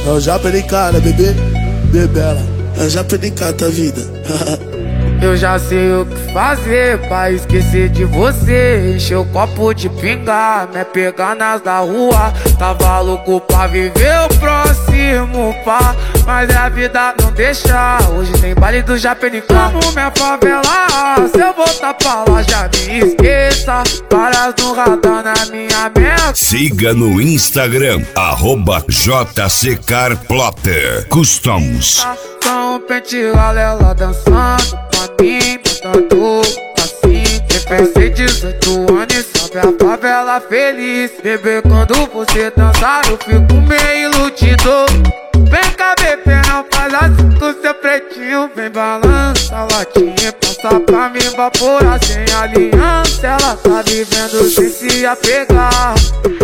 Eu já perdi cara, bebê, bebela. Eu já perdi cara da vida. Eu já sei o que fazer pra esquecer de você. Encher o copo de pinga, me pegar nas da rua. Tava louco pra viver o próximo pá, mas a vida não deixa. Hoje tem baile do Japenicá. Como minha favela, se eu voltar pra lá já me esqueça. Várias no radar na minha mente. Siga no Instagram, @JCCarplotter Customs. Com o pente ela dançando pra mim, botando assim. Pensei 18 anos e sobe a favela feliz. Bebê, quando você dançar eu fico meio iludido. Vem cá, bebê, não faz assim com seu pretinho. Vem balança a latinha, passa pra me evaporar sem aliança. Ela tá vivendo sem se apegar.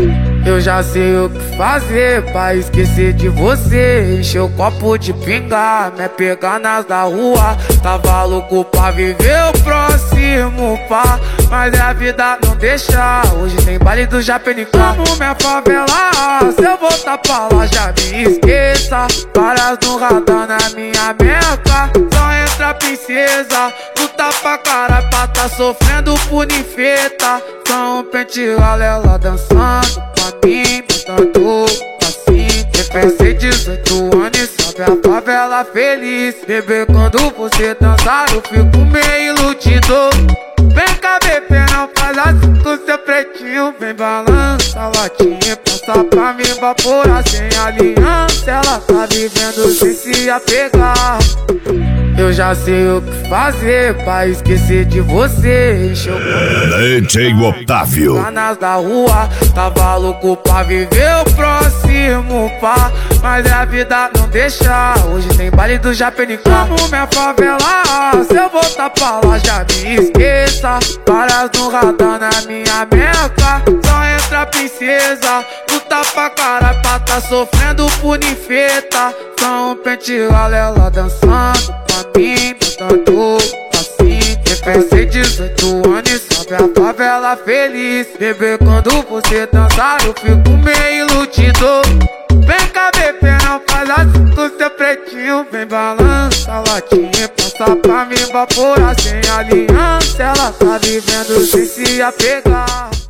Eu já sei o que fazer pra esquecer de você. Encher o copo de pinga, me pegar nas da rua. Tava louco pra viver o próximo pá, mas a vida não deixa. Hoje tem baile do Japenicá. Como minha favela, se eu voltar pra lá já me esqueça. Várias no radar na minha meca. Só entra princesa, luta pra cara pra tá sofrendo por ninfeta. Só um pente ela dançando pra mim, botando assim. Pensei 18 anos e sobe a favela feliz. Bebê, quando você dançar eu fico meio iludido. Vem cá, bebê, não faz assim com seu pretinho. Vem balança a latinha, passa pra me evaporar sem aliança. Ela tá vivendo sem se apegar. Eu já sei o que fazer pra esquecer de você. Encher o DJ Otávio nas da rua, tava louco pra viver o próximo pá, mas a vida não deixa. Hoje tem baile do Japenicá. Como minha favela, se eu voltar pra lá já me esqueça. Várias no radar na minha meca. Só entra princesa, luta pra cara pra tá sofrendo por ninfeta. Só um pente ela dançando pra mim, botando assim. Pensei 18 anos e sobe a favela feliz. Bebê, quando você dançar eu fico meio iludido. Vem cá, bebê, não faz assim com seu pretinho. Vem balança a latinha, passa pra me evaporar sem aliança. Ela tá vivendo sem se apegar.